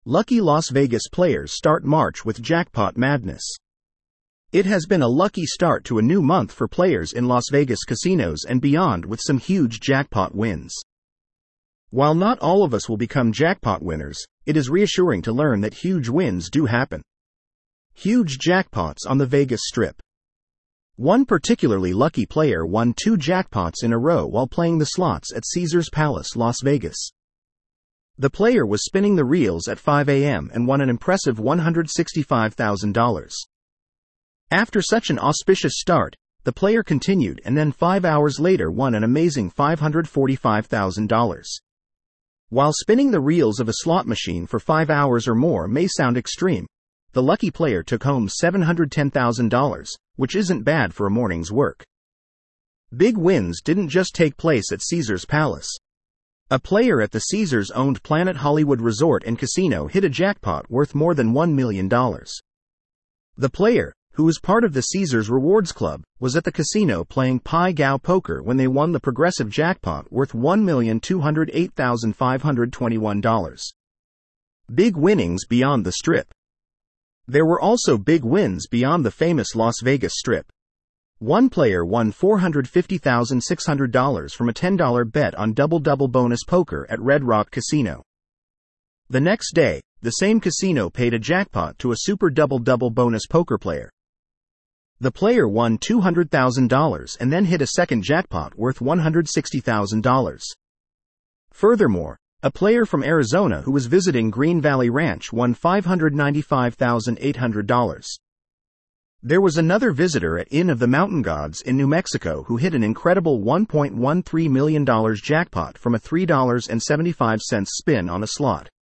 Lucky Las Vegas players start March with jackpot madness. It has been a lucky start to a new month for players in Las Vegas casinos and beyond with some huge jackpot wins. While not all of us will become jackpot winners, it is reassuring to learn that huge wins do happen. Huge jackpots on the Vegas Strip. One particularly lucky player won 2 jackpots in a row while playing the slots at Caesars Palace, Las Vegas. The player was spinning the reels at 5 a.m. and won an impressive $165,000. After such an auspicious start, the player continued and then 5 hours later won an amazing $545,000. While spinning the reels of a slot machine for 5 hours or more may sound extreme, the lucky player took home $710,000, which isn't bad for a morning's work. Big wins didn't just take place at Caesars Palace. A player at the Caesars-owned Planet Hollywood Resort and Casino hit a jackpot worth more than $1 million. The player, who is part of the Caesars Rewards Club, was at the casino playing Pai Gow poker when they won the progressive jackpot worth $1,208,521. Big winnings beyond the Strip. There were also big wins beyond the famous Las Vegas Strip. One player won $450,600 from a $10 bet on double-double bonus poker at Red Rock Casino. The next day, the same casino paid a jackpot to a super double-double bonus poker player. The player won $200,000 and then hit a second jackpot worth $160,000. Furthermore, a player from Arizona who was visiting Green Valley Ranch won $595,800. There was another visitor at Inn of the Mountain Gods in New Mexico who hit an incredible $1.13 million jackpot from a $3.75 spin on a slot.